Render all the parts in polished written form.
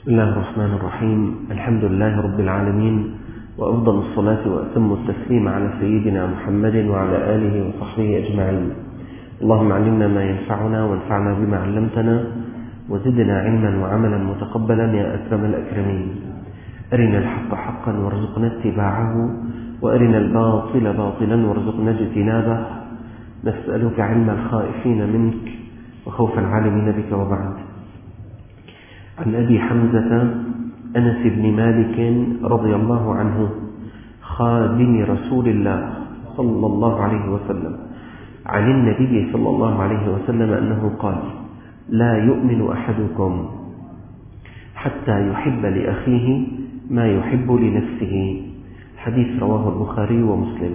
بسم الله الرحمن الرحيم. الحمد لله رب العالمين، وأفضل الصلاة وأتم التسليم على سيدنا محمد وعلى آله وصحبه أجمعين. اللهم علمنا ما ينفعنا وانفعنا بما علمتنا وزدنا علما وعملا متقبلا يا أكرم الأكرمين. أرنا الحق حقا وارزقنا اتباعه، وأرنا الباطل باطلا وارزقنا اجتنابه. نسألك علم الخائفين منك وخوف العالمين بك. وبعد. عن أبي حمزة أنس بن مالك رضي الله عنه خادم رسول الله صلى الله عليه وسلم عن النبي صلى الله عليه وسلم أنه قال: لا يؤمن أحدكم حتى يحب لأخيه ما يحب لنفسه. حديث رواه البخاري ومسلم.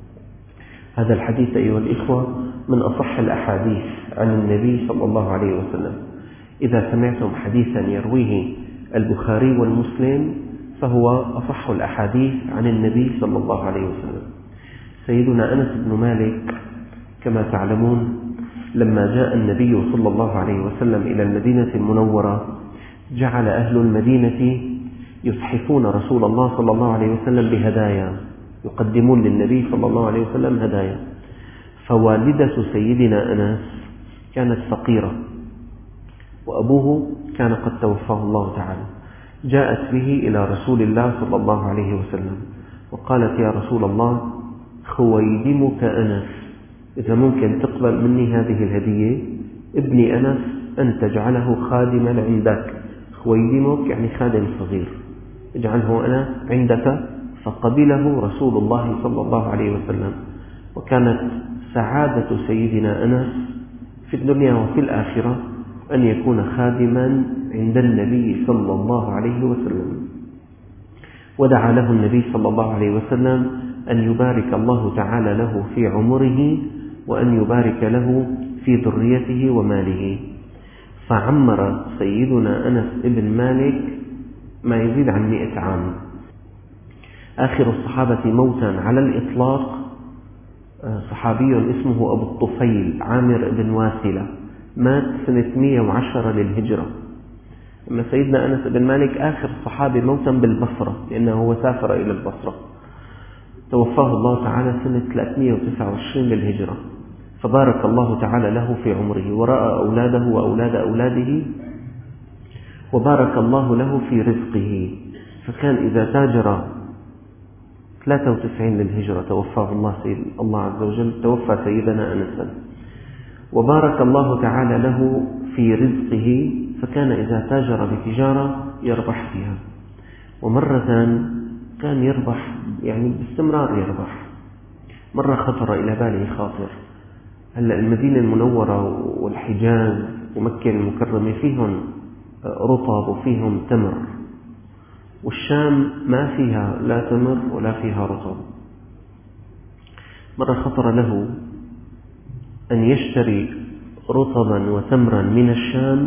هذا الحديث أيها الإخوة من أصح الأحاديث عن النبي صلى الله عليه وسلم. إذا سمعتم حديثا يرويه البخاري والمسلم فهو أصح الأحاديث عن النبي صلى الله عليه وسلم. سيدنا أنس بن مالك كما تعلمون لما جاء النبي صلى الله عليه وسلم إلى المدينة المنورة جعل أهل المدينة يصحفون رسول الله صلى الله عليه وسلم بهدايا، يقدمون للنبي صلى الله عليه وسلم هدايا. فوالدة سيدنا أنس كانت فقيرة، وأبوه كان قد توفاه الله تعالى. جاءت به إلى رسول الله صلى الله عليه وسلم وقالت: يا رسول الله، خويدمك أنس، إذا ممكن تقبل مني هذه الهدية، ابني أنس أن تجعله خادما عندك. خويدمك يعني خادم صغير، اجعله أنا عندك. فقبله رسول الله صلى الله عليه وسلم. وكانت سعادة سيدنا أنس في الدنيا وفي الآخرة أن يكون خادما عند النبي صلى الله عليه وسلم. ودعا له النبي صلى الله عليه وسلم أن يبارك الله تعالى له في عمره، وأن يبارك له في ذريته وماله. فعمر سيدنا أنس بن مالك ما يزيد عن 100 عام. آخر الصحابة موتا على الإطلاق صحابي اسمه أبو الطفيل عامر بن واسلة، مات سنة 110 للهجرة. أما سيدنا أنس بن مالك آخر صحابي موتا بالبصرة، لأنه هو سافر إلى البصرة، توفاه الله تعالى سنة 329 للهجرة. فبارك الله تعالى له في عمره، ورأى أولاده وأولاد أولاده، وبارك الله له في رزقه. فكان إذا تاجر 93 للهجرة توفاه الله عز وجل، توفى سيدنا أنس. وبارك الله تعالى له في رزقه، فكان إذا تاجر بتجارة يربح فيها. ومرة كان يربح، يعني باستمرار يربح. مرة خطر إلى باله خاطر، هلأ المدينة المنورة والحجاز ومكة المكرمة فيهم رطب وفيهم تمر، والشام ما فيها لا تمر ولا فيها رطب. مرة خطر له أن يشتري رطبا وتمرا من الشام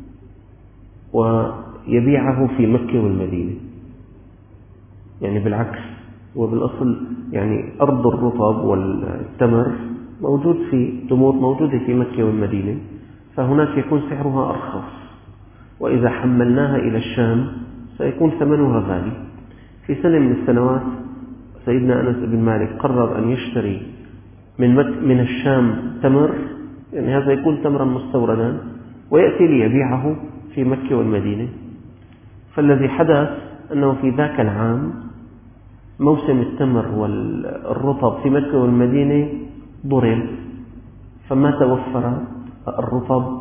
ويبيعه في مكة والمدينة. يعني بالعكس، وبالأصل يعني أرض الرطب والتمر موجود في تمور موجودة في مكة والمدينة، فهناك يكون سعرها أرخص، وإذا حملناها إلى الشام سيكون ثمنها غالي. في سنة من السنوات سيدنا أنس بن مالك قرر أن يشتري من الشام تمر، يعني هذا يكون تمرا مستوردا، ويأتي ليبيعه في مكة والمدينة. فالذي حدث أنه في ذاك العام موسم التمر والرطب في مكة والمدينة ضرب، فما توفر الرطب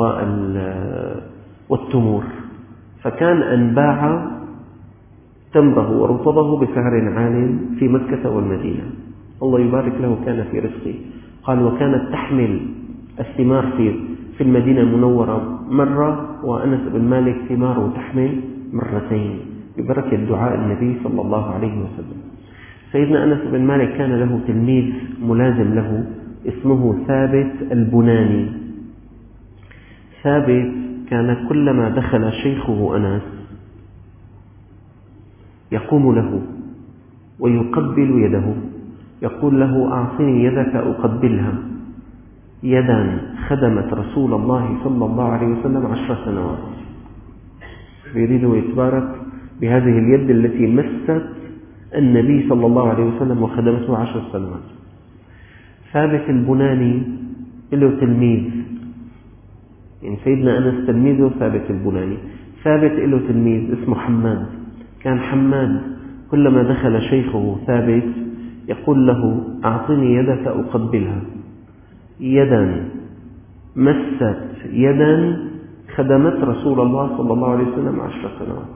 والتمور، فكان أن باع تمره ورطبه بسعر عال في مكة والمدينة. الله يبارك له كان في رزقه. قال: وكانت تحمل الثمار في المدينة المنورة مرة، وأنس بن مالك ثماره تحمل مرتين ببركة دعاء النبي صلى الله عليه وسلم. سيدنا أنس بن مالك كان له تلميذ ملازم له اسمه ثابت البناني. ثابت كان كلما دخل شيخه أنس يقوم له ويقبل يده، يقول له: أعطني يدك أقبلها. يدا خدمت رسول الله صلى الله عليه وسلم 10 سنوات. يريد يتبارك بهذه اليد التي مست النبي صلى الله عليه وسلم وخدمته 10 سنوات. ثابت البناني له تلميذ، يعني سيدنا أنس تلميذه ثابت البناني. ثابت له تلميذ اسمه حماد. كان حماد كلما دخل شيخه ثابت يقول له أعطني يدك أقبلها. يدا مست يدا خدمت رسول الله صلى الله عليه وسلم 10 سنوات.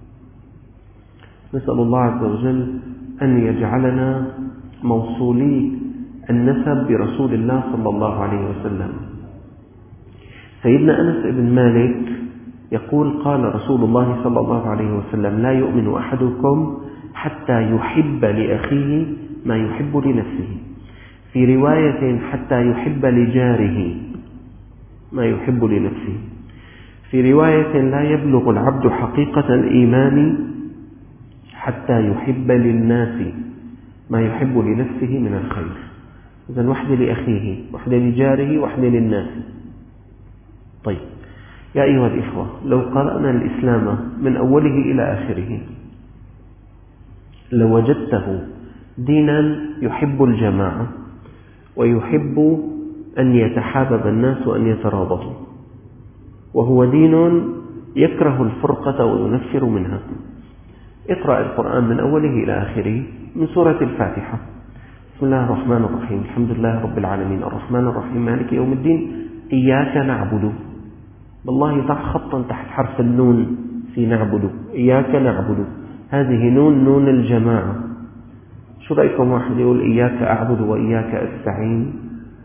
نسأل الله عز وجل أن يجعلنا موصولي النسب برسول الله صلى الله عليه وسلم. سيدنا أنس بن مالك يقول قال رسول الله صلى الله عليه وسلم لا يؤمن أحدكم حتى يحب لأخيه ما يحب لنفسه، في رواية حتى يحب لجاره ما يحب لنفسه، في رواية لا يبلغ العبد حقيقة الإيمان حتى يحب للناس ما يحب لنفسه من الخير. إذن واحدة لأخيه، واحدة لجاره، واحدة للناس. طيب يا أيها الإخوة، لو قرأنا الإسلام من أوله إلى آخره لوجدته دينا يحب الجماعة ويحب أن يتحابب الناس وأن يترابطوا، وهو دين يكره الفرقة وينفر منها. اقرأ القرآن من أوله إلى آخره من سورة الفاتحة. بسم الله الرحمن الرحيم، الحمد لله رب العالمين، الرحمن الرحيم، مالك يوم الدين، إياك نعبد. والله ضع خطا تحت حرف النون في نعبد. إياك نعبد، هذه نون الجماعة. شو رأيكم واحد يقول إياك أعبد وإياك أستعين؟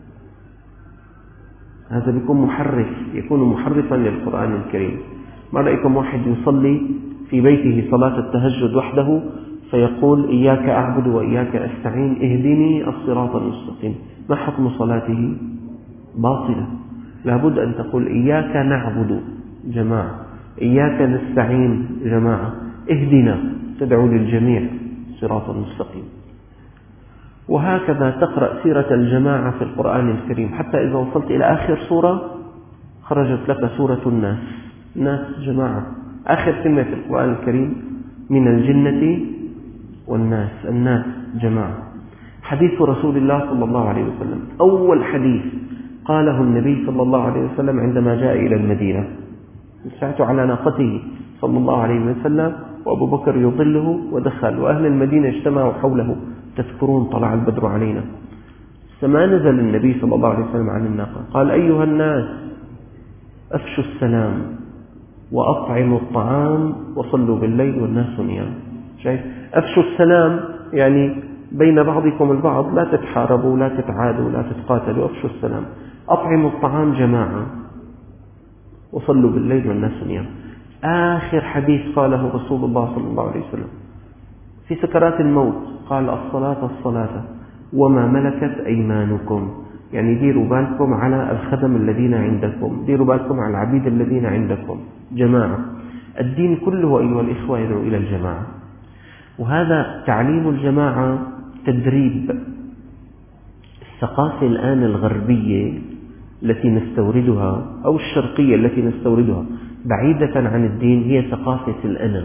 هذا يكون محرفا للقرآن الكريم. ما رأيكم واحد يصلي في بيته صلاة التهجد وحده فيقول إياك أعبد وإياك أستعين اهدني الصراط المستقيم؟ ما حكم صلاته؟ باطلة. لابد أن تقول إياك نعبد جماعة، إياك نستعين جماعة، اهدنا، تدعو للجميع صراط المستقيم. وهكذا تقرأ سيرة الجماعة في القرآن الكريم حتى إذا وصلت إلى آخر سورة خرجت لك سورة الناس. الناس جماعة، آخر كلمة في القرآن الكريم من الجنة والناس، الناس جماعة. حديث رسول الله صلى الله عليه وسلم، أول حديث قاله النبي صلى الله عليه وسلم عندما جاء إلى المدينة، سعته على ناقته صلى الله عليه وسلم وأبو بكر يظله ودخل وأهل المدينة اجتمعوا حوله. تذكرون طلع البدر علينا، فما نزل النبي صلى الله عليه وسلم عن الناقة قال أيها الناس أفشوا السلام وأطعموا الطعام وصلوا بالليل والناس نيام. شايف؟ أفشوا السلام يعني بين بعضكم البعض، لا تتحاربوا، لا تتعادوا، لا تتقاتلوا، أفشوا السلام. أطعموا الطعام جماعة وصلوا بالليل والناس نيام. آخر حديث قاله رسول الله صلى الله عليه وسلم في سكرات الموت قال الصلاة الصلاة وما ملكت أيمانكم، يعني ديروا بالكم على الخدم الذين عندكم، ديروا بالكم على العبيد الذين عندكم. جماعة. الدين كله أيها الإخوة يدعو إلى الجماعة، وهذا تعليم الجماعة تدريب. الثقافة الآن الغربية التي نستوردها أو الشرقية التي نستوردها بعيدة عن الدين هي ثقافة الأنا.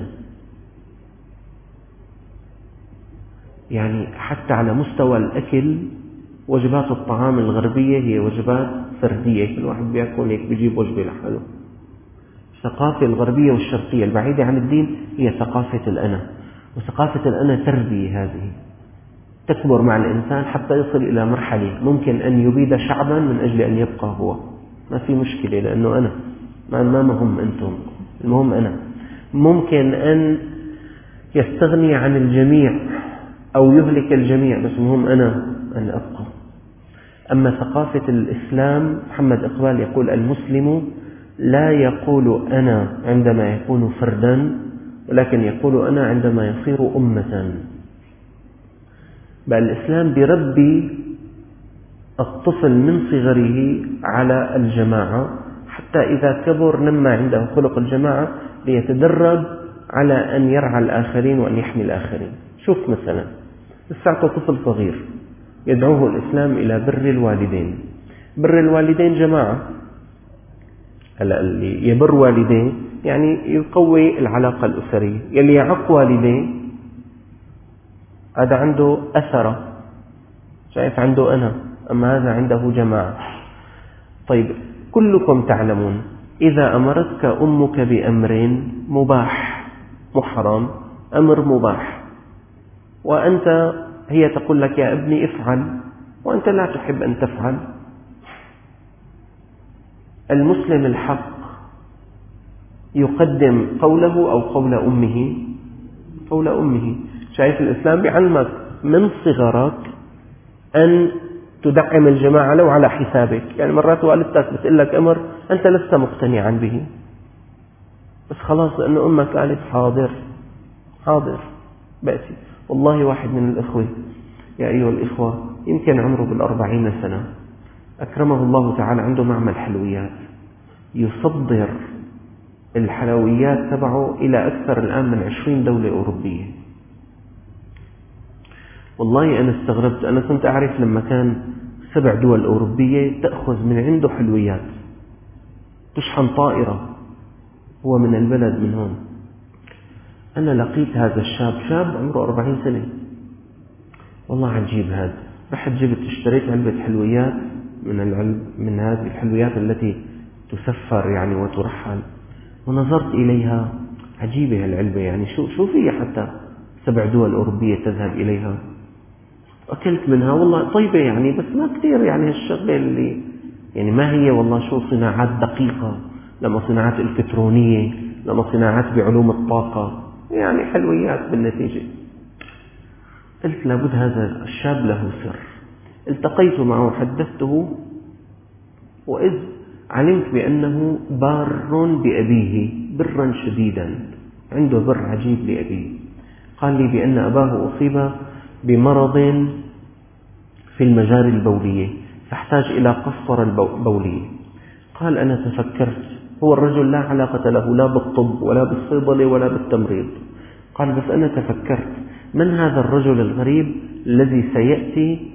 يعني حتى على مستوى الأكل وجبات الطعام الغربية هي وجبات فردية، كل واحد بيأكل هيك بيجيب وجبة لحاله. الثقافة الغربية والشرقية البعيدة عن الدين هي ثقافة الأنا، وثقافة الأنا تربية هذه تكبر مع الإنسان حتى يصل إلى مرحلة ممكن أن يبيد شعبا من أجل أن يبقى هو، ما في مشكلة لأنه أنا ما مهم أنتم، المهم أنا. ممكن أن يستغني عن الجميع أو يهلك الجميع، بس المهم أنا أن أبقى. أما ثقافة الإسلام محمد إقبال يقول المسلم لا يقول أنا عندما يكون فردا، ولكن يقول أنا عندما يصير أمة. بل الإسلام بربي الطفل من صغره على الجماعة حتى إذا كبر نمى عنده خلق الجماعة ليتدرب على أن يرعى الآخرين وأن يحمي الآخرين. شوف مثلا لساته طفل صغير يدعوه الإسلام إلى بر الوالدين. بر الوالدين جماعة. هلا اللي يبر والديه يعني يقوي العلاقة الأسرية. يلي يعق والديه هذا عنده أثرة، شايف عنده أنا، أما هذا عنده جماعة. طيب كلكم تعلمون إذا أمرتك أمك بأمر مباح مو حرام، أمر مباح، وأنت هي تقول لك يا ابني افعل وأنت لا تحب أن تفعل، المسلم الحق يقدم قوله أو قول أمه؟ قول أمه. شايف الإسلام بيعلمك من صغرك أن تدعم الجماعة لو على حسابك. يعني مرات والدتك بتقول لك أمر أنت لست مقتنعا به، بس خلاص لأنه أمك قالت حاضر حاضر بأسي. والله واحد من الأخوة يا أيها الإخوة يمكن عمره 40 سنة، أكرمه الله تعالى، عنده معمل حلويات، يصدر الحلويات تبعه إلى أكثر الآن من 20 دولة أوروبية. والله أنا استغربت، أنا كنت أعرف لما كان 7 دول أوروبية تأخذ من عنده حلويات، تشحن طائرة، هو من البلد من هون. أنا لقيت هذا الشاب، شاب عمره 40 سنة، والله عجيب هذا. رحت جبت اشتريت علبة حلويات من هذه الحلويات التي تسفر يعني وترحل، ونظرت إليها، عجيبة العلبة، يعني شو فيها حتى 7 دول أوروبية تذهب إليها. أكلت منها والله طيبة يعني، بس ما كثير يعني هالشغلة اللي يعني ما هي والله شو صناعات دقيقة، لما صناعات إلكترونية، لما صناعات بعلوم الطاقة، يعني حلويات بالنتيجة. قلت لابد هذا الشاب له سر. التقيت معه وحدثته، وإذ علمت بأنه بار بأبيه برا شديدا، عنده بر عجيب لأبيه. قال لي بأن أباه أصيب بمرض في المجاري البولية فاحتاج إلى قسطرة بولية. قال أنا تفكرت، هو الرجل لا علاقة له لا بالطب ولا بالصيدلة ولا بالتمريض، قال بس أنا تفكرت من هذا الرجل الغريب الذي سيأتي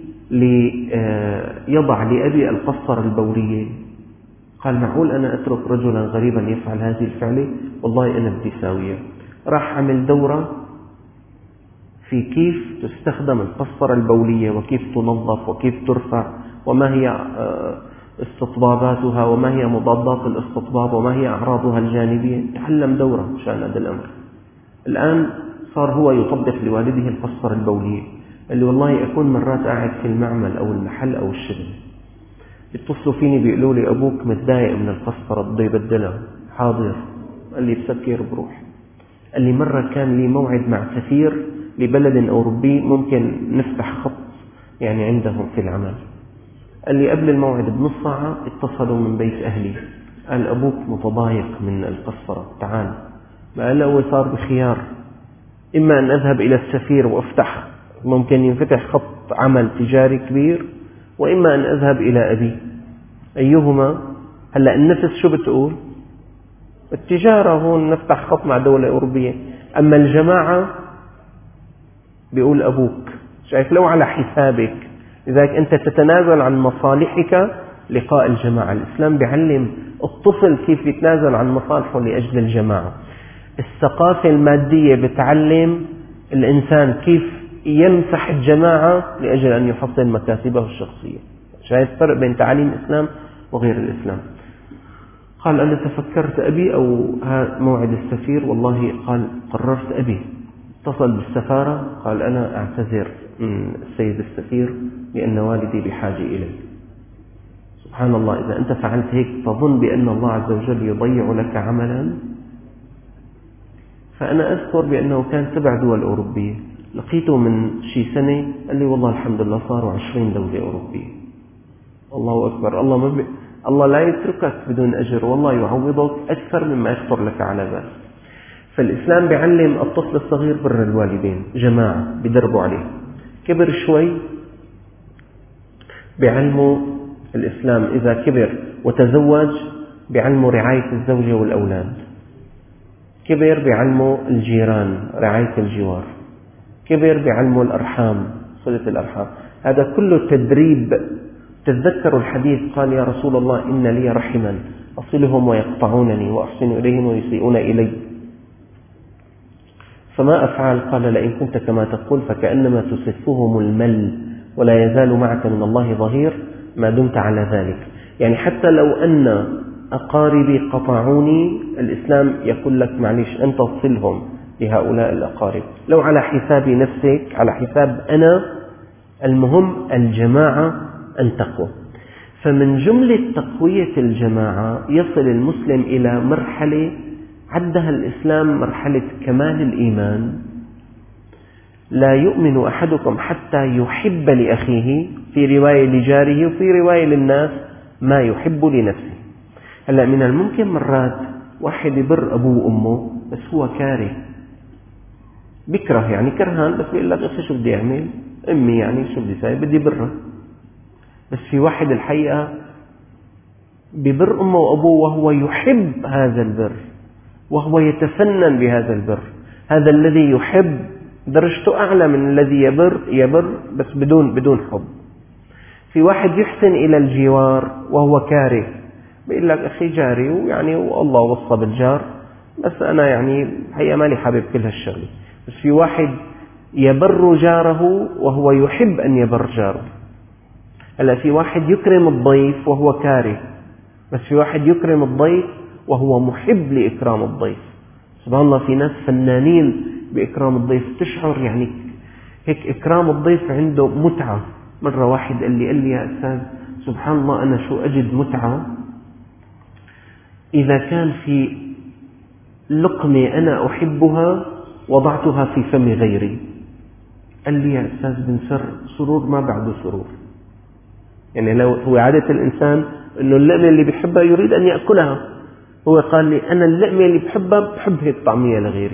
ليضع لأبي القسطرة البولية. قال معقول أنا أترك رجلا غريبا يفعل هذه الفعلة؟ والله أنا بدي ساوية. راح عمل دورة في كيف تستخدم القسطرة البولية وكيف تنظف وكيف ترفع وما هي استطباباتها وما هي مضادات الاستطباب وما هي أعراضها الجانبية. تعلم دورة مشان هذا الأمر. الآن صار هو يطبق لوالده القسطرة البولية. قال لي والله أكون مرات قاعد في المعمل أو المحل أو الشغل، يتصلوا فيني بيقولوا لي أبوك متضايق من القسطرة بده يبدلها. حاضر. قال لي بسكر بروح. قال لي مرة كان لي موعد مع سفير لبلد أوروبي، ممكن نفتح خط يعني عندهم في العمل. قال لي قبل الموعد بنص ساعة اتصلوا من بيت أهلي، قال أبوك متضايق من القسطرة تعال. قال له صار بخيار، إما أن أذهب إلى السفير وأفتح، ممكن ينفتح خط عمل تجاري كبير، وإما أن أذهب إلى أبي. أيهما؟ هلأ النفس شو بتقول؟ التجارة، هون نفتح خط مع دولة أوروبية. أما الجماعة بيقول أبوك. شايف لو على حسابك، لذلك أنت تتنازل عن مصالحك لقاء الجماعة. الإسلام بيعلم الطفل كيف يتنازل عن مصالحه لأجل الجماعة. الثقافة المادية بتعلم الإنسان كيف يمسح الجماعة لأجل أن يحصل مكاسبه الشخصية. شايف الفرق بين تعاليم الإسلام وغير الإسلام. قال أنا تفكرت أبي أو موعد السفير؟ والله قال قررت أبي. اتصل بالسفارة، قال أنا أعتذر من السيد السفير لأن والدي بحاجة إلي. سبحان الله، إذا أنت فعلت هيك تظن بأن الله عز وجل يضيع لك عملا. فأنا أذكر بأنه كان 7 دول أوروبية، لقيته من شي سنة قال لي والله الحمد لله صاروا 20 دولة أوروبية. الله أكبر. الله لا يتركك بدون أجر، والله يعوضك أكثر مما يخطر لك على بال. فالإسلام بيعلم الطفل الصغير بر الوالدين، جماعة بدربوا عليه. كبر شوي بيعلموا الإسلام، إذا كبر وتزوج بيعلموا رعاية الزوجة والأولاد. كبر بيعلموا الجيران، رعاية الجوار. كبر بيعلموا الأرحام، صلة الأرحام. هذا كله تدريب. تتذكروا الحديث قال يا رسول الله إن لي رحما، أصلهم ويقطعونني وأحسن إليهم ويسيئون إلي، فما أفعل؟ قال لئن كنت كما تقول فكأنما تسفهم المل ولا يزال معك من الله ظهير ما دمت على ذلك. يعني حتى لو أن أقاربي قطعوني، الإسلام يقول لك معليش أنت تصلهم لهؤلاء الأقارب، لو على حساب نفسك، على حساب أنا، المهم الجماعة أن تقوى. فمن جملة تقوية الجماعة يصل المسلم إلى مرحلة عدها الإسلام مرحلة كمال الإيمان. لا يؤمن أحدكم حتى يحب لأخيه، في رواية لجاره وفي رواية للناس، ما يحب لنفسه. هلأ من الممكن مرات واحد يبر أبوه وأمه بس هو كاره، بكره يعني كرهان، بس بيقول لك أخي شو بدي أعمل، أمي يعني شو بدي أسوي، بدي برها. بس في واحد الحقيقة ببر أمه وأبوه وهو يحب هذا البر، وهو يتفنن بهذا البر. هذا الذي يحب درجته أعلى من الذي يبر بس بدون حب. في واحد يحسن إلى الجوار وهو كاره، بيقول لك أخي جاري، ويعني والله وصى بالجار، بس أنا يعني هي مالي حابب كل هالشغلة. بس في واحد يبر جاره وهو يحب أن يبر جاره. هلا في واحد يكرم الضيف وهو كاره، بس في واحد يكرم الضيف وهو محب لإكرام الضيف. سبحان الله، في ناس فنانين بإكرام الضيف، تشعر يعني هيك إكرام الضيف عنده متعة. مرة واحد قال لي يا أستاذ سبحان الله أنا شو أجد متعة إذا كان في لقمة أنا أحبها وضعتها في فم غيري. قال لي يا أستاذ بنسر سرور ما بعده سرور. يعني لو هو عادة الإنسان أنه اللقمة اللي بيحبها يريد أن يأكلها، هو قال لي أنا اللقمة اللي بحبها بحب هيك طعمية لغيري.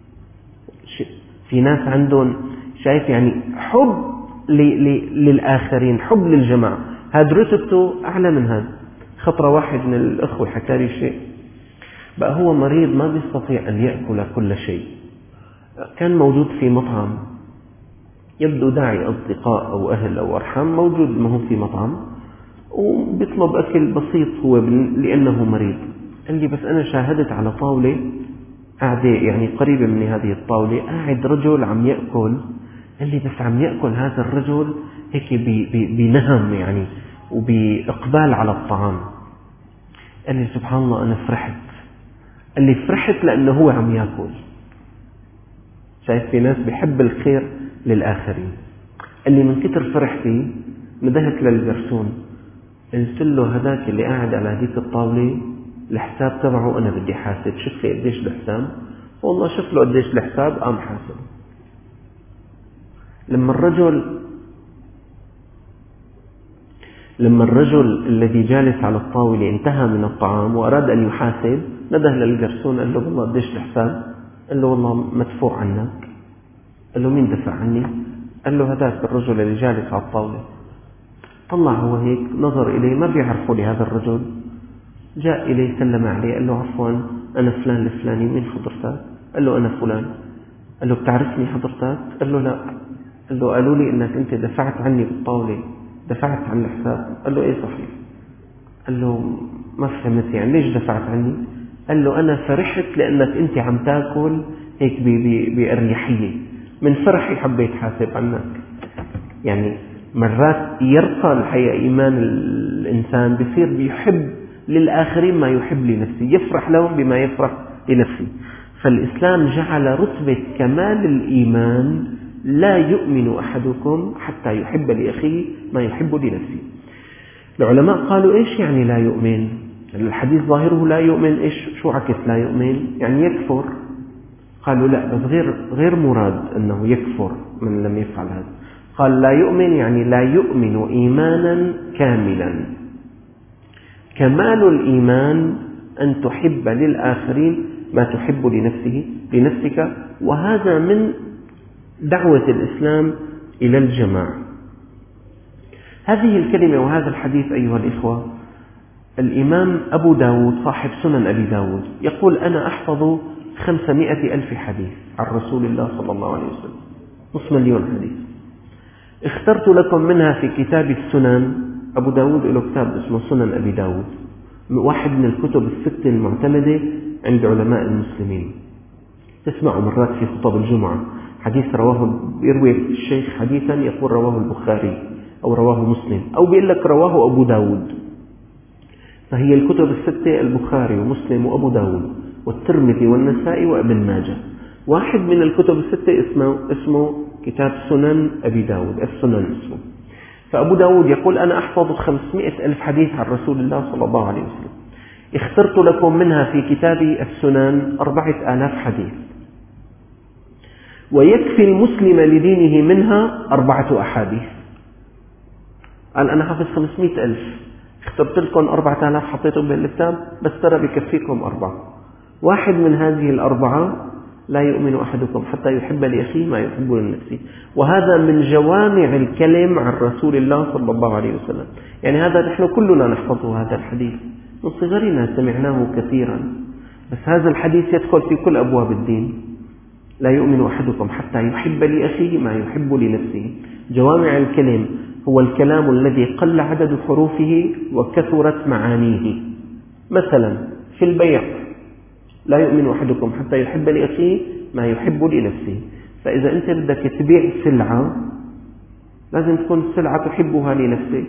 في ناس عندهم شايف يعني حب للآخرين، حب للجماعة، هذا رتبته أعلى من هذا. خطرة واحد من الأخوة حكى لي شيء، بقى هو مريض ما بيستطيع أن يأكل كل شيء، كان موجود في مطعم، يبدو داعي أصدقاء أو أهل أو أرحام، موجود معهم في مطعم وبيطلب أكل بسيط هو لأنه مريض. قال لي بس أنا شاهدت على طاولة قاعدة يعني قريبة من هذه الطاولة، قاعد رجل عم يأكل. قال لي بس عم يأكل هذا الرجل هيك بنهم يعني وبإقبال على الطعام. قال لي سبحان الله أنا فرحت. قال لي فرحت لأنه هو عم يأكل. شايف في ناس بيحب الخير للآخرين. قال لي من كتر فرحتي ندهت للجرسون قلت له هذاك اللي قاعد على هذيك الطاولة الحساب تبعه أنا بدي حاسب، شوف لي قديش الحساب. والله شوف له قديش الحساب، قام حاسب. لما الرجل الذي جالس على الطاولة انتهى من الطعام وأراد أن يحاسب، نده للجرسون قال له والله قديش الحساب؟ قال له والله مدفوع عنك. قال له مين دفع عني؟ قال له هذاك الرجل اللي جالس على الطاولة. طلع هو هيك نظر إليه، ما بيعرفه لهذا الرجل، جاء إليه سلم عليه قال له عفوا أنا فلان الفلاني، مين حضرتك؟ قال له أنا فلان. قال له بتعرفني حضرتك؟ قال له لا. قال له قالوا لي إنك أنت دفعت عني بالطاولة، دفعت عن الحساب. قال له إيه صحيح. قال له ما فهمت يعني ليش دفعت عني؟ قال له أنا فرحت لأنك أنت عم تاكل هيك بأريحية، من فرحي حبيت حاسب عنك. يعني مرات يرقى الحقيقة إيمان الإنسان، بيصير بيحب للآخرين ما يحب لنفسه، يفرح لهم بما يفرح لنفسه. فالإسلام جعل رتبة كمال الإيمان لا يؤمن أحدكم حتى يحب لأخيه ما يحب لنفسه. العلماء قالوا إيش يعني لا يؤمن؟ الحديث ظاهره لا يؤمن، إيش شو عكس لا يؤمن؟ يعني يكفر. قالوا لا، بس غير مراد أنه يكفر من لم يفعل هذا. قال لا يؤمن يعني لا يؤمن إيمانا كاملا. كمال الإيمان أن تحب للآخرين ما تحب لنفسك، وهذا من دعوة الإسلام إلى الجماعة. هذه الكلمة وهذا الحديث أيها الإخوة، الإمام أبو داود صاحب سنن أبي داود يقول أنا أحفظ 500,000 حديث عن رسول الله صلى الله عليه وسلم، 500,000 حديث. اخترت لكم منها في كتاب السنن. أبو داود له كتاب اسمه سنن أبي داود، واحد من الكتب الستة المعتمدة عند علماء المسلمين. تسمعوا مرات في خطب الجمعة حديث يروي الشيخ حديثا يقول رواه البخاري أو رواه مسلم، أو بيقول لك رواه أبو داود. فهي الكتب الستة البخاري ومسلم وأبو داود والترمذي والنسائي وابن ماجه. واحد من الكتب الستة اسمه كتاب سنن أبي داود، السنن اسمه. فأبو داود يقول أنا أحفظ 500,000 حديث عن رسول الله صلى الله عليه وسلم، اخترت لكم منها في كتابي السنن 4,000 حديث، ويكفي المسلم لدينه منها 4 أحاديث. قال أنا حافظ 500,000، اخترت لكم 4,000 حطيتهم بالكتاب، بس ترى بكفيكم 4. واحد من هذه 4 لا يؤمن أحدكم حتى يحب لأخيه ما يحب لنفسه. وهذا من جوامع الكلم عن رسول الله صلى الله عليه وسلم. يعني هذا نحن كلنا نحفظه هذا الحديث، من صغرنا سمعناه كثيرا، بس هذا الحديث يدخل في كل أبواب الدين. لا يؤمن أحدكم حتى يحب لأخيه ما يحب لنفسه. جوامع الكلم هو الكلام الذي قل عدد حروفه وكثرت معانيه. مثلا في البيع لا يؤمن أحدكم حتى يحب لأخيه ما يحب لنفسه. فإذا أنت بدك تبيع سلعة لازم تكون السلعة تحبها لنفسك.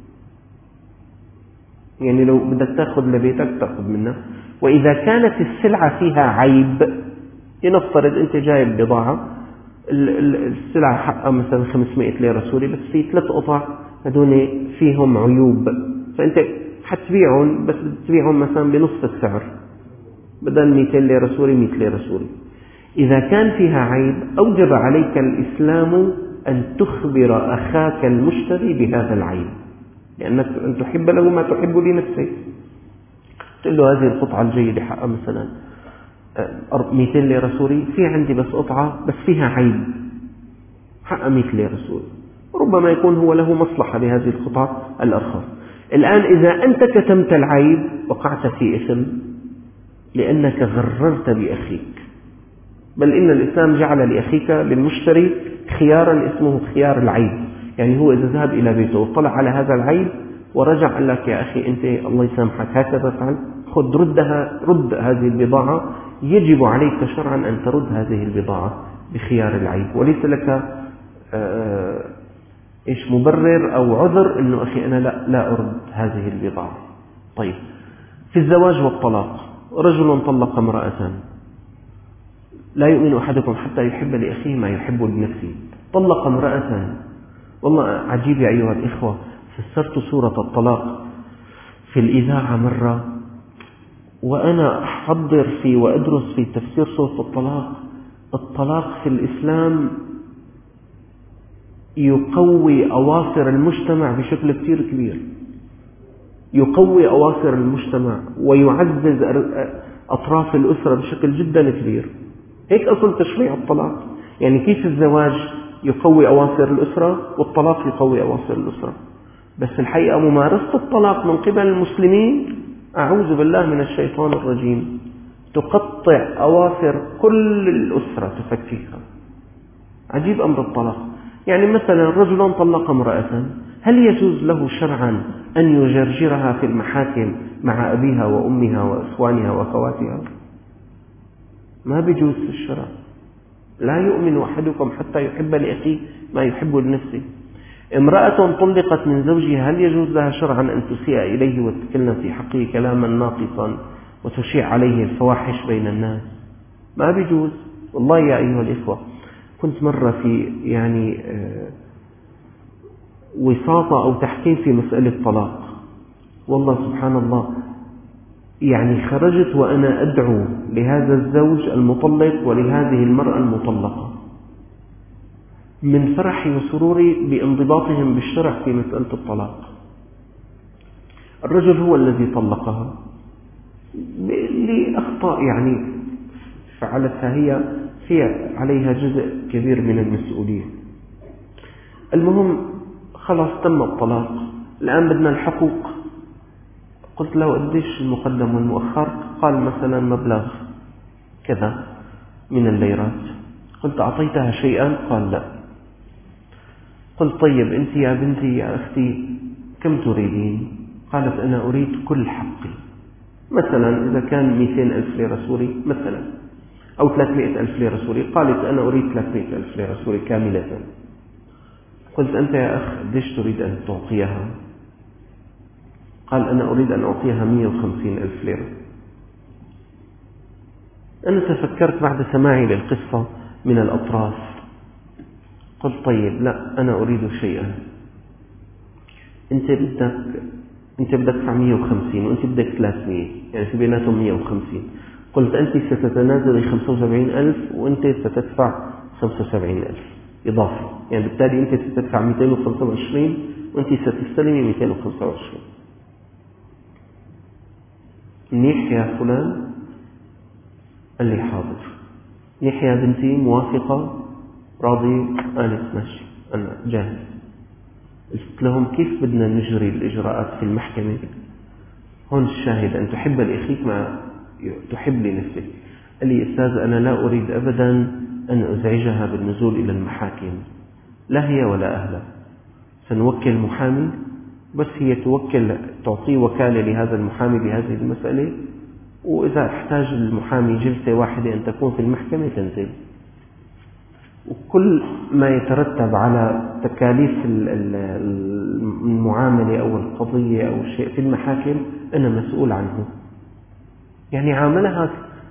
يعني لو بدك تأخذ لبيتك تأخذ منها. وإذا كانت السلعة فيها عيب، لنفترض أنت جايب بضاعة السلعة حقها مثلا 500 ليرة سوري، بس في 3 قطع هدول فيهم عيوب، فأنت حتبيعهم، بس تبيعهم مثلا بنصف السعر، بدل 200 ليرة سوري 100 ليرة سوري. إذا كان فيها عيب أوجب عليك الإسلام أن تخبر أخاك المشتري بهذا العيب، لأنك أن تحب له ما تحب لنفسك. تقول له هذه القطعة الجيدة حقها مثلا 200 ليرة سوري، في عندي بس قطعة بس فيها عيب حقها 100 ليرة سوري، ربما يكون هو له مصلحة بهذه القطعة الأرخص. الآن إذا أنت كتمت العيب وقعت في إثم، لأنك غررت بأخيك. بل إن الإسلام جعل لأخيك للمشتري خيارا اسمه خيار العيب. يعني هو إذا ذهب إلى بيته وطلع على هذا العيب ورجع قال لك يا أخي أنت الله يسامحك هكذا فعل، خذ رد هذه البضاعة، يجب عليك شرعا أن ترد هذه البضاعة بخيار العيب، وليس لك مبرر أو عذر أنه أخي أنا لا أرد هذه البضاعة. طيب، في الزواج والطلاق، رجل طلق امرأة، لا يؤمن أحدكم حتى يحب لأخيه ما يحب لنفسه. طلق امرأة، والله عجيب يا أيها الإخوة، فسرت سورة الطلاق في الإذاعة مرة وأنا أحضر وأدرس في تفسير سورة الطلاق. الطلاق في الإسلام يقوي أواصر المجتمع بشكل كثير كبير، يقوي أواصر المجتمع ويعزز أطراف الأسرة بشكل جدا كبير. هيك أصل تشريع الطلاق. يعني كيف الزواج يقوي أواصر الأسرة والطلاق يقوي أواصر الأسرة، بس الحقيقة ممارسة الطلاق من قبل المسلمين أعوذ بالله من الشيطان الرجيم تقطع أواصر كل الأسرة تفككها. عجيب أمر الطلاق. يعني مثلا رجل طلق امرأة، هل يجوز له شرعا أن يجرجرها في المحاكم مع أبيها وأمها وإخوانها وأخواتها؟ ما بيجوز في الشرع. لا يؤمن أحدكم حتى يحب لأخيه ما يحب لنفسه. امرأة طلقت من زوجها، هل يجوز لها شرعا أن تسيء إليه وتتكلم في حقه كلاما ناقصا وتشيع عليه الفواحش بين الناس؟ ما بيجوز. والله يا أيها الإخوة، كنت مرة في وساطة أو تحكيم في مسألة طلاق، والله سبحان الله، خرجت وأنا أدعو لهذا الزوج المطلق ولهذه المرأة المطلقة من فرحي وسروري بانضباطهم بالشرع في مسألة الطلاق. الرجل هو الذي طلقها لأخطاء فعلتها هي عليها جزء كبير من المسؤولية. المهم خلاص تم الطلاق، الآن بدنا الحقوق. قلت له قديش المقدم والمؤخر؟ قال مثلا مبلغ كذا من الليرات. قلت أعطيتها شيئا؟ قال لا. قلت طيب أنت يا بنتي يا أختي كم تريدين؟ قالت أنا أريد كل حقي، مثلا إذا كان 200,000 ليرة سوري مثلا أو 300,000 ليرة سوري، قالت أنا أريد 300,000 ليرة سوري كاملة. قلت أنت يا أخ قديش تريد أن تعطيها؟ قال أنا أريد أن أعطيها 150,000 ليرة. أنا تفكرت بعد سماعي للقصة من الأطراف، قلت طيب لا، أنا أريد شيئا. أنت بدك 150 وأنت بدك 300، يعني في بيناتهم 150. قلت أنت ستتنازلي 75,000 وأنت ستدفع 75,000 إضافة، يعني بالتالي أنت ستدفع 225 وأنت ستستلمي 225. منيح يا فلان؟ قال لي حاضر. منيح يا بنتي؟ موافقة؟ راضي؟ قالت ماشي أنا جاهز. قلت لهم كيف بدنا نجري الإجراءات في المحكمة؟ هون الشاهد أن تحب لأخيك ما تحب لنفسك. قال لي أستاذ أنا لا أريد أبدا أن أزعجها بالنزول إلى المحاكم، لا هي ولا أهلها، سنوكل محامي بس هي تعطي وكالة لهذا المحامي بهذه المسألة، وإذا احتاج المحامي جلسة واحدة أن تكون في المحكمة تنزل، وكل ما يترتب على تكاليف المعاملة أو القضية أو الشيء في المحاكم أنا مسؤول عنه. يعني عاملها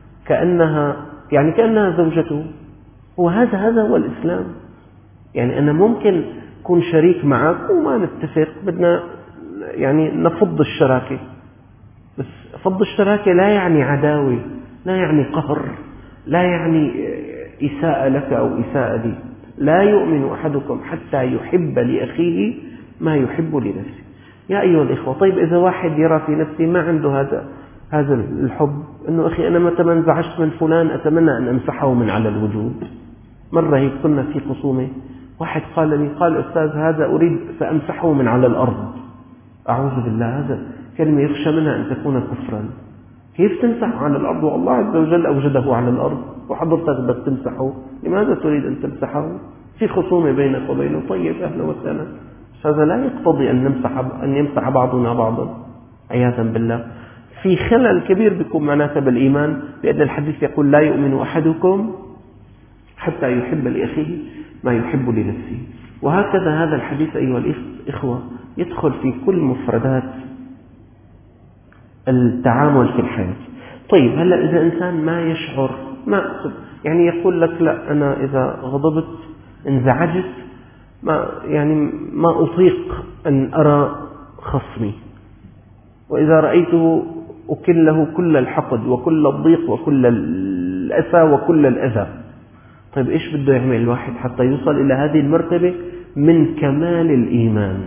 كأنها زوجته. وهذا هو الإسلام. يعني أنا ممكن أكون شريك معك وما نتفق، بدنا يعني نفض الشراكة، بس فض الشراكة لا يعني عداوة، لا يعني قهر، لا يعني إساءة لك أو إساءة لي. لا يؤمن أحدكم حتى يحب لأخيه ما يحب لنفسه. يا أيها الإخوة، طيب إذا واحد يرى في نفسه ما عنده هذا الحب، أنه أخي أنا متى ما انزعجت من فلان أتمنى أن أمسحه من على الوجود. مرة هيك كنا في خصومة، واحد قال لي قال أستاذ هذا أريد سأمسحه من على الأرض. أعوذ بالله، هذا كلمة يخشى منها أن تكون كفرا. كيف تمسح على الأرض والله عز وجل أوجده على الأرض وحضرتك بدك تمسحه؟ لماذا تريد أن تمسحه؟ في خصومة بينك وبينه، طيب أهلا وسهلا، بس هذا لا يقتضي أن يمسح بعضنا بعضا عياذا بالله. في خلل كبير بيكون معناتها بالإيمان، لأن الحديث يقول لا يؤمن أحدكم حتى يحب لأخيه ما يحب لنفسه. وهكذا هذا الحديث أيها الإخوة يدخل في كل مفردات التعامل في الحياة. طيب هلأ إذا إنسان ما يشعر، يعني يقول لك لا أنا إذا غضبت انزعجت ما أطيق أن أرى خصمي، وإذا رأيته أكله كل الحقد وكل الضيق وكل الأسى وكل الأذى. طيب إيش بده يعمل الواحد حتى يوصل إلى هذه المرتبة من كمال الإيمان؟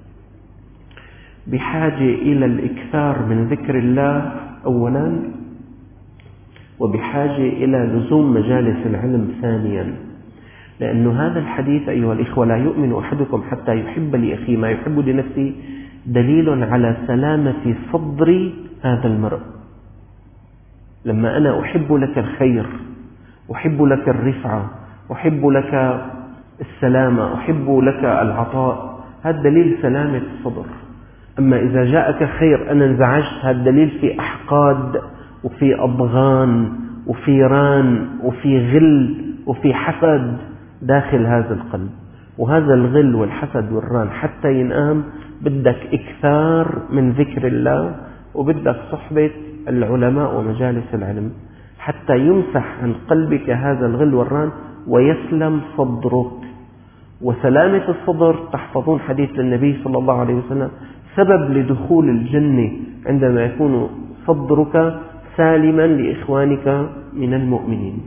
بحاجة إلى الإكثار من ذكر الله أولا، وبحاجة إلى لزوم مجالس العلم ثانيا. لأن هذا الحديث أيها الإخوة لا يؤمن أحدكم حتى يحب لأخيه ما يحب لنفسه دليل على سلامة صدر هذا المرء. لما أنا أحب لك الخير، أحب لك الرفعة، أحب لك السلامة، أحب لك العطاء، هذا دليل سلامة الصدر. أما إذا جاءك خير أنا انزعجت، هذا دليل في أحقاد وفي أضغان وفي ران وفي غل وفي حسد داخل هذا القلب. وهذا الغل والحسد والران حتى ينقام بدك إكثار من ذكر الله، وبدك صحبة العلماء ومجالس العلم حتى يمسح عن قلبك هذا الغل والران ويسلم صدرك. وسلامة الصدر، تحفظون حديث للنبي صلى الله عليه وسلم، سبب لدخول الجنة عندما يكون صدرك سالما لإخوانك من المؤمنين.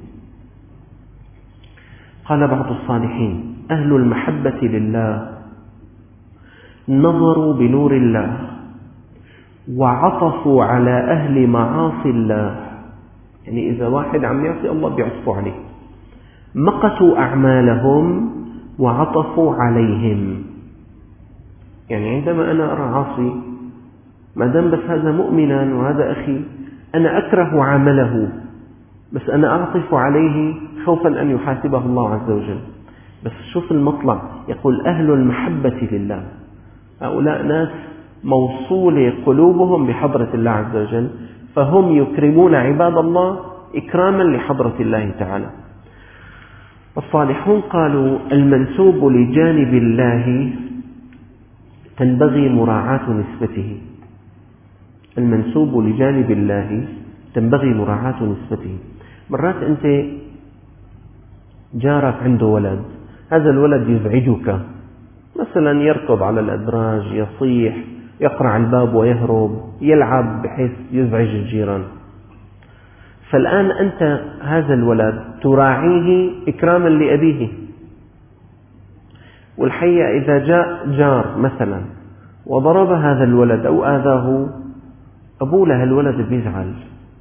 قال بعض الصالحين أهل المحبة لله نظروا بنور الله وعطفوا على أهل معاصي الله. يعني إذا واحد عم يعصي الله بيعطفوا عليه، مقتوا أعمالهم وعطفوا عليهم. يعني عندما أنا أرى عاصي، ما دام بس هذا مؤمنا وهذا أخي، أنا أكره عمله بس أنا أعطف عليه خوفا أن يحاسبه الله عز وجل. بس شوف المطلع، يقول أهل المحبة لله، هؤلاء ناس موصولة قلوبهم بحضرة الله عز وجل، فهم يكرمون عباد الله إكراما لحضرة الله تعالى. الصالحون قالوا المنسوب لجانب الله تنبغي مراعاة نسبته. المنسوب لجانب الله تنبغي مراعاة نسبته. مرات أنت جارك عنده ولد، هذا الولد يزعجك، مثلا يركض على الأدراج، يصيح، يقرع الباب ويهرب، يلعب بحيث يزعج الجيران. فالآن أنت هذا الولد تراعيه إكراما لأبيه، والحقيقة إذا جاء جار مثلا وضرب هذا الولد أو آذاه، أبوه له الولد بيزعل،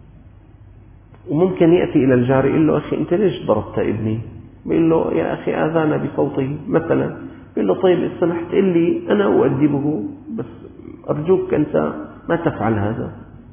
وممكن يأتي إلى الجار يقول له أخي أنت ليش ضربت ابني؟ يقول له يا أخي آذانا بصوته مثلا، يقول له طيب السمحت قل لي أنا أؤدبه، بس أرجوك أنت ما تفعل هذا.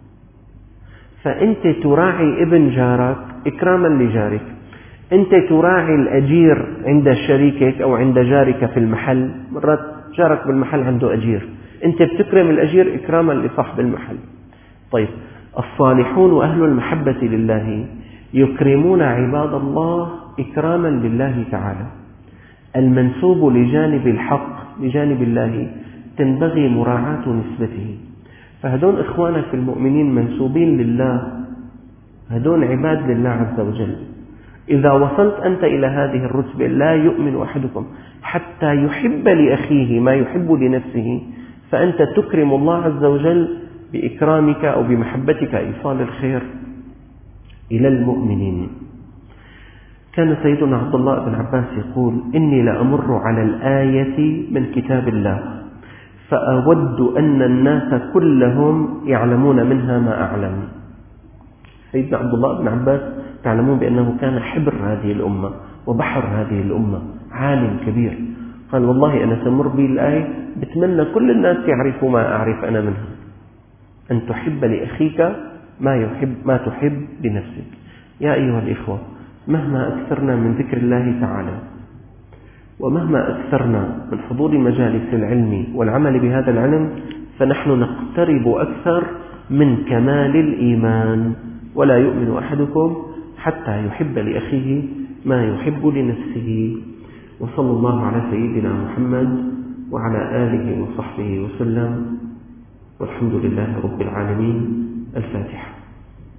فأنت تراعي ابن جارك إكراما لجارك. أنت تراعي الأجير عند شريكك أو عند جارك في المحل، مرات جارك بالمحل عنده أجير، أنت بتكرم الأجير إكراما لصاحب المحل. طيب الصالحون وأهل المحبة لله يكرمون عباد الله إكراما لله تعالى. المنسوب لجانب الحق لجانب الله تنبغي مراعاة نسبته. فهدون إخوانك المؤمنين منسوبين لله، هدون عباد لله عز وجل. إذا وصلت أنت إلى هذه الرتبة لا يؤمن أحدكم حتى يحب لأخيه ما يحب لنفسه، فأنت تكرم الله عز وجل بإكرامك أو بمحبتك إيصال الخير إلى المؤمنين. كان سيدنا عبد الله بن عباس يقول إني لأمر على الآية من كتاب الله فأود أن الناس كلهم يعلمون منها ما أعلم. سيدنا عبد الله بن عباس تعلمون بأنه كان حبر هذه الأمة وبحر هذه الأمة، عالم كبير. قال والله أنا سمر بي الآية بتمنى كل الناس يعرفوا ما أعرف أنا منها، أن تحب لأخيك ما تحب لنفسك. يا أيها الإخوة، مهما أكثرنا من ذكر الله تعالى، ومهما أكثرنا من حضور مجالس العلم والعمل بهذا العلم، فنحن نقترب أكثر من كمال الإيمان. ولا يؤمن أحدكم حتى يحب لأخيه ما يحب لنفسه. وصلى الله على سيدنا محمد وعلى آله وصحبه وسلم، والحمد لله رب العالمين. الفاتحة.